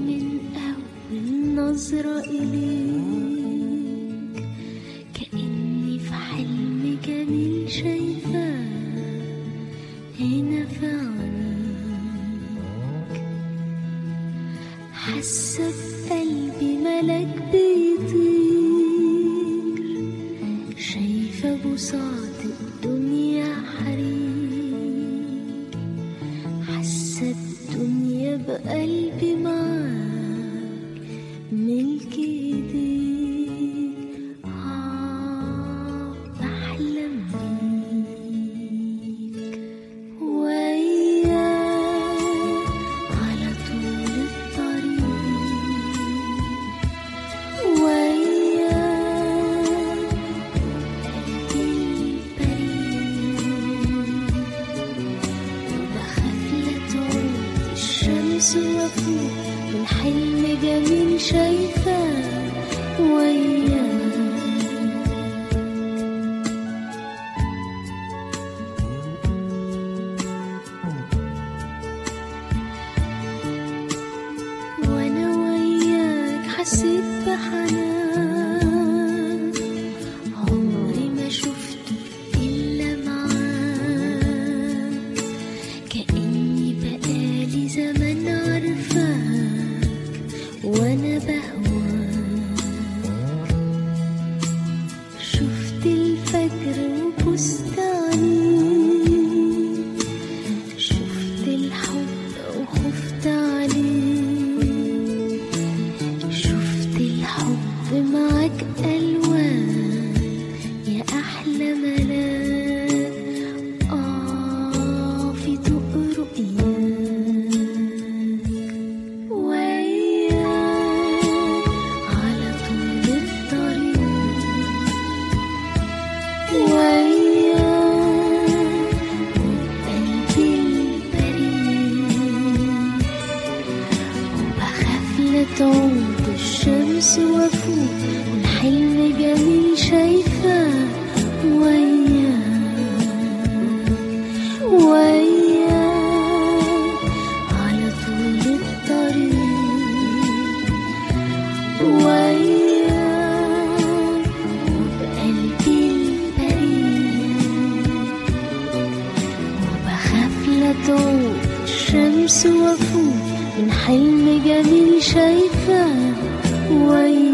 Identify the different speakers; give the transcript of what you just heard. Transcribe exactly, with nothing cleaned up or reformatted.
Speaker 1: من أول نظرة إليك كأني في حلم جميل شايفاه هنا في عينيك، حاسة بقلبي ملك بيطير، شايفة بساط الدنيا حرير، حاسة الدنيا بقلبي معاك ملك ايديك، آه بحلم بيك وياك على طول الطريق، وياك قلبي البريء، وبخاف لا تعود الشمس وافوق من حلم جميل شايفاه وياك. وانا وياك حسيت بحنان عمري ما شفته الا معاك، كأني بقالي زمان عارفاك وانا بهواك، شفت الفجر وبصت عليك، شفت الحب وخفت عليك، شفت الحب معاك ألوان يا أحلى ملاك، آه في ضوء رؤياك وياك على طول الطريق، وياك وبقلبي البريء، وبخاف لا تعود الشمس وافوق من حلم جميل شايفاه وياك، وياك على طول الطريق، وياك وبقلبي البريء، وبخاف لا تعود الشمس وافوق من حلم جميل شايفاه وياك.